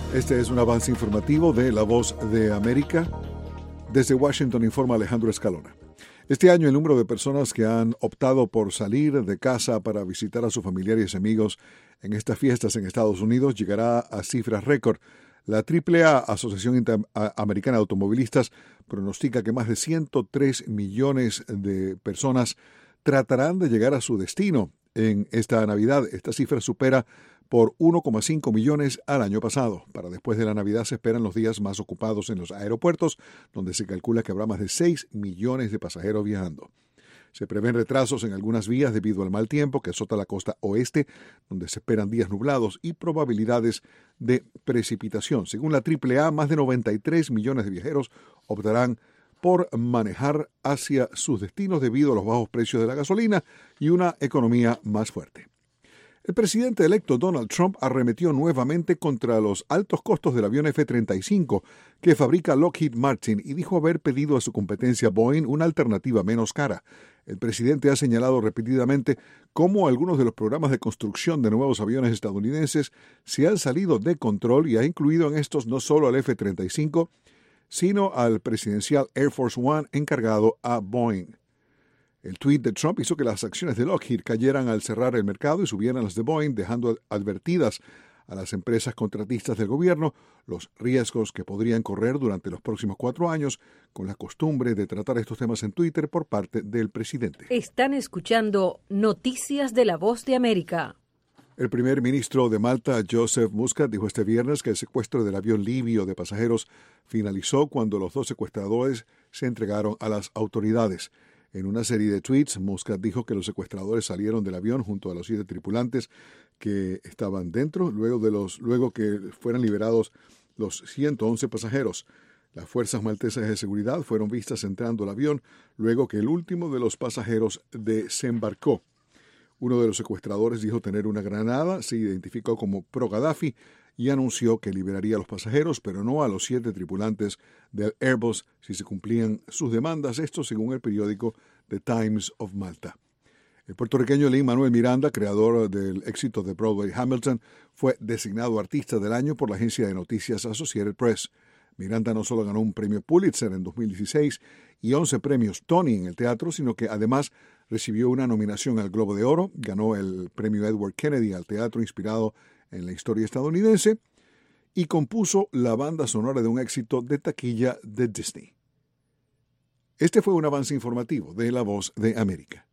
Este es un avance informativo de La Voz de América. Desde Washington informa Alejandro Escalona. Este año el número de personas que han optado por salir de casa para visitar a sus familiares y amigos en estas fiestas en Estados Unidos llegará a cifras récord. La AAA, Asociación Interamericana de Automovilistas, pronostica que más de 103 millones de personas tratarán de llegar a su destino en esta Navidad. Esta cifra supera por 1,5 millones al año pasado. Para después de la Navidad se esperan los días más ocupados en los aeropuertos, donde se calcula que habrá más de 6 millones de pasajeros viajando. Se prevén retrasos en algunas vías debido al mal tiempo que azota la costa oeste, donde se esperan días nublados y probabilidades de precipitación. Según la AAA, más de 93 millones de viajeros optarán por manejar hacia sus destinos debido a los bajos precios de la gasolina y una economía más fuerte. El presidente electo Donald Trump arremetió nuevamente contra los altos costos del avión F-35 que fabrica Lockheed Martin y dijo haber pedido a su competencia Boeing una alternativa menos cara. El presidente ha señalado repetidamente cómo algunos de los programas de construcción de nuevos aviones estadounidenses se han salido de control y ha incluido en estos no solo al F-35, sino al presidencial Air Force One encargado a Boeing. El tuit de Trump hizo que las acciones de Lockheed cayeran al cerrar el mercado y subieran las de Boeing, dejando advertidas a las empresas contratistas del gobierno los riesgos que podrían correr durante los próximos 4 años con la costumbre de tratar estos temas en Twitter por parte del presidente. Están escuchando Noticias de La Voz de América. El primer ministro de Malta, Joseph Muscat, dijo este viernes que el secuestro del avión libio de pasajeros finalizó cuando los 2 secuestradores se entregaron a las autoridades. En una serie de tweets, Muscat dijo que los secuestradores salieron del avión junto a los 7 tripulantes que estaban dentro, luego que fueran liberados los 111 pasajeros. Las fuerzas maltesas de seguridad fueron vistas entrando al avión luego que el último de los pasajeros desembarcó. Uno de los secuestradores dijo tener una granada, se identificó como pro-Gaddafi y anunció que liberaría a los pasajeros, pero no a los 7 tripulantes del Airbus si se cumplían sus demandas, esto según el periódico The Times of Malta. El puertorriqueño Lin-Manuel Miranda, creador del éxito de Broadway Hamilton, fue designado artista del año por la agencia de noticias Associated Press. Miranda no solo ganó un premio Pulitzer en 2016 y 11 premios Tony en el teatro, sino que además recibió una nominación al Globo de Oro, ganó el premio Edward Kennedy al teatro inspirado en la historia estadounidense y compuso la banda sonora de un éxito de taquilla de Disney. Este fue un avance informativo de La Voz de América.